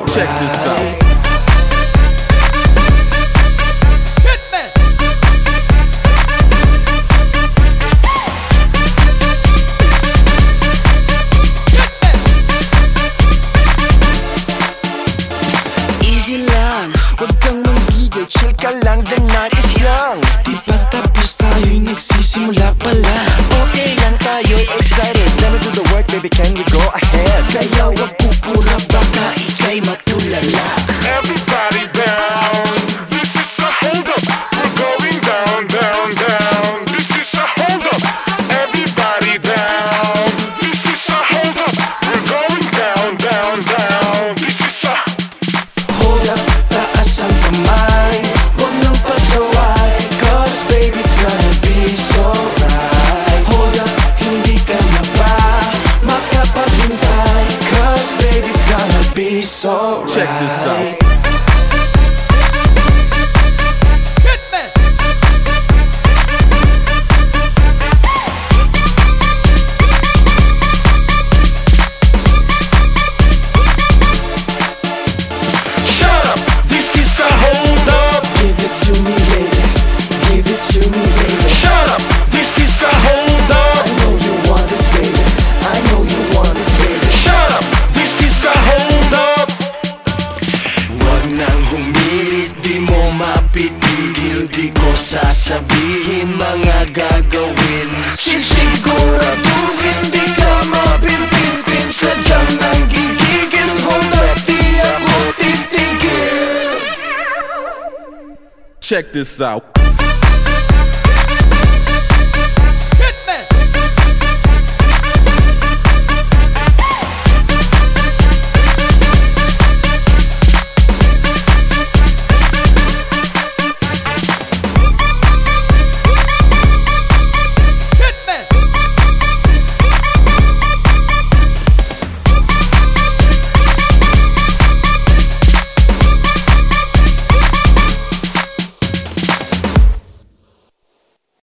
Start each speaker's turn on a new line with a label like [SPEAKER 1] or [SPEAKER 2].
[SPEAKER 1] Check this out.
[SPEAKER 2] Easy lang, huwag kang manggigil, chill ka lang, the night is young.
[SPEAKER 3] Di pa tapos tayo'y nagsisimula pa lang.
[SPEAKER 2] Okay lang tayo'y excited, let me do the work, baby, can you go ahead?
[SPEAKER 3] Kaya wag pupura, baka ika'y matulala.
[SPEAKER 4] Everybody down. This is a hold up. We're going down, down, down. This is a hold up. Everybody down. This is a hold up. We're going down, down, down. This is a
[SPEAKER 3] Hold up, taas ang kamay, huwag nang pasaway, cause baby it's gonna be so right. Hold up, hindi ka na ba makapaghintay, cause baby it's gonna be so right.
[SPEAKER 1] Check this out.
[SPEAKER 4] shut up. This is a hold up.
[SPEAKER 3] Give it to me, baby, give it to me, baby.
[SPEAKER 4] Shut up. This is a hold up.
[SPEAKER 3] I know you want this, baby, I know you want this, baby.
[SPEAKER 4] Shut up. This is a hold up.
[SPEAKER 3] Wag nang humirit, di mo mapitigil, di ko sasabihin mga gagawin. Sisiguraduhin di ka mapimpinpin, sadyang nanggigigil. Hold up, di ako titigil.
[SPEAKER 1] Check this out.